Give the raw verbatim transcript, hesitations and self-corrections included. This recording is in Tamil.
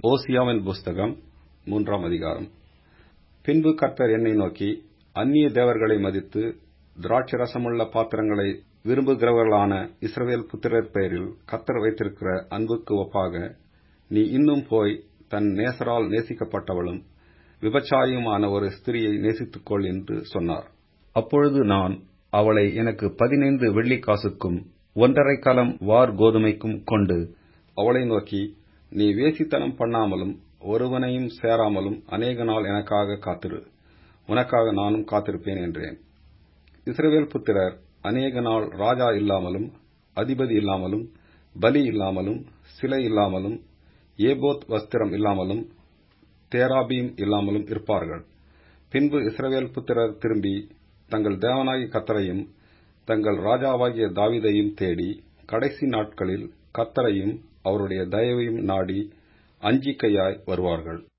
ஓசியாவின் புஸ்தகம் மூன்றாம் அதிகாரம். பின்பு கர்த்தர் என்னை நோக்கி, அந்நிய தேவர்களை மதித்து திராட்சரசமுள்ள பாத்திரங்களை விரும்புகிறவர்களான இஸ்ரவேல் புத்திரர் பேரில் கர்த்தர் வைத்திருக்கிற அன்புக்கு ஒப்பாக நீ இன்னும் போய் தன் நேசரால் நேசிக்கப்பட்டவளும் விபச்சாரியுமான ஒரு ஸ்திரியை நேசித்துக்கொள் என்று சொன்னார். அப்பொழுது நான் அவளை எனக்கு பதினைந்து வெள்ளிக்காசுக்கும் ஒன்றரை கலம் வார் கோதுமைக்கும் கொண்டு அவளை நோக்கி, நீ வேசித்தனம் பண்ணாமலும் ஒருவனையும் சேராமலும் அநேக நாள் எனக்காக காத்திரு, உனக்காக நானும் காத்திருப்பேன் என்றேன். இஸ்ரவேல் புத்திரர் அநேக நாள் ராஜா இல்லாமலும் அதிபதி இல்லாமலும் பலி இல்லாமலும் சிலை இல்லாமலும் ஏபோத் வஸ்திரம் இல்லாமலும் தேராபீம் இல்லாமலும் இருப்பார்கள். பின்பு இஸ்ரவேல் புத்திரர் திரும்பி தங்கள் தேவனாகிய கர்த்தரையும் தங்கள் ராஜாவாகிய தாவீதையும் தேடி கடைசி நாட்களில் கர்த்தரையும் அவருடைய தயவையும் நாடி அஞ்சிக்கையாய் வருவார்கள்.